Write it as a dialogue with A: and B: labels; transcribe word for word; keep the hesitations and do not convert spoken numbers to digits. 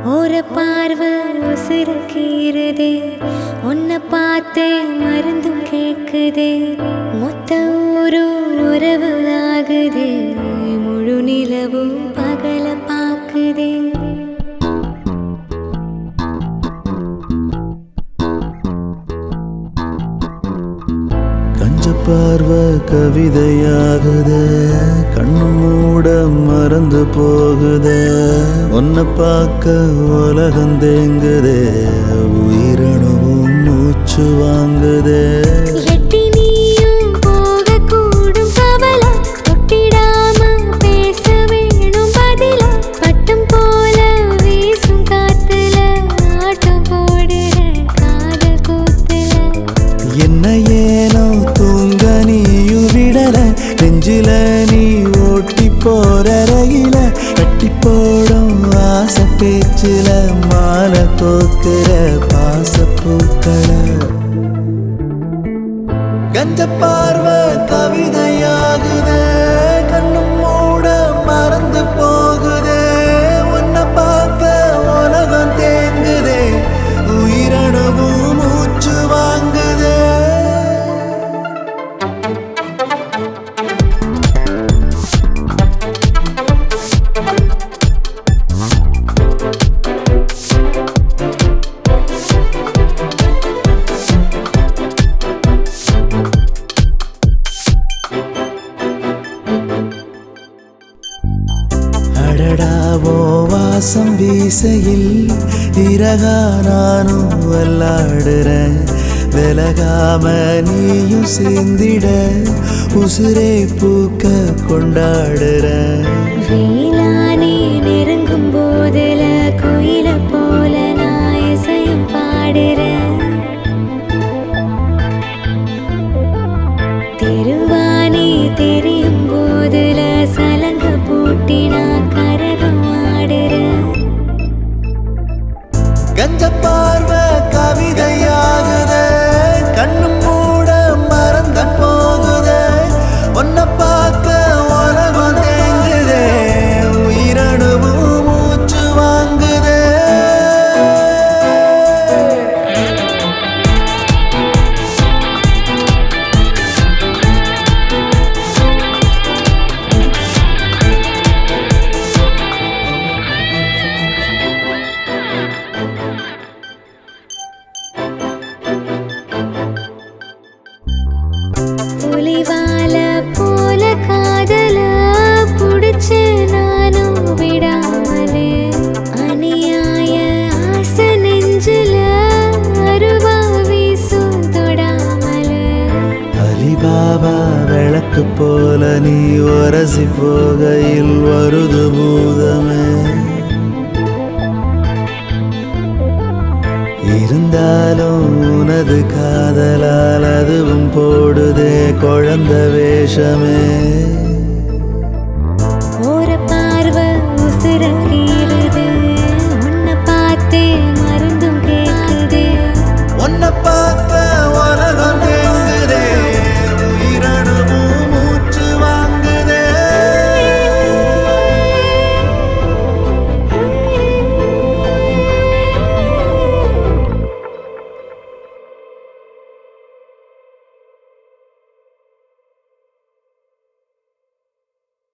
A: ஒரு பார்வை உசிருக்கிறதே, உன்னை பார்த்தே மருந்தும் கேக்குதே, மொத்த ஊரும் உறவு ஆகுதே, முழு நிலவும் பகல பாக்குதே.
B: கஞ்ச பார்வை கவிதையாகுதே, கண்ணு மூட மறந்து போகுதே, உன்னை பார்க்க உலகம் தேங்குதே, உயிரணுவும் மூச்சு வாங்குதே. நெஞ்சில நீ ஓட்டி போற ரயில கட்டி போடும் ஆசை பேச்சில மாலை கோக்குற பாசப்பூக்கள. கஞ்ச பார்வை கவிதையாகுதே, கண்ணு மூட மறந்து போகுதே, உன்னை பார்க்க உலகம் தேங்குதே, உயிரணுவும் மூச்சு வாங்குதே. அடடாவோ வாசம் வீசையில் இறகா நானும் விளாடுறேன், விலகாம நீயும் சேர்ந்திட உசுரே பூக்க கொண்டாடுறேன்.
A: வேளானே நெருங்கும் போதுல கோயில போல நான் இசையும் பாடுறேன், தெருவானே தெரியும் போதுல சலங்க பூட்டி நான் கரகம் ஆடுறேன்.
B: கஞ்ச பார்வை கவிதையாகுதே, கண்ணு மூட மறந்து போகுதே, உன்னை பார்க்க உலகம் தேங்குதே, உயிரணுவும் மூச்சு வாங்குதே.
A: புலிவால போல காதல புடிச்சு நானும் விடாமலே, அநியாய ஆசை நெஞ்சில அருவா வீசும் தொடாமலே.
B: அலிபாபா விளக்கு போல நீ உரசி போகையில் வருது பூதமே, இருந்தாலும் உனது காதலால் அதுவும் போடுதே குழந்த வேஷமே.
A: ஒரு பார்வை உசுரக்கி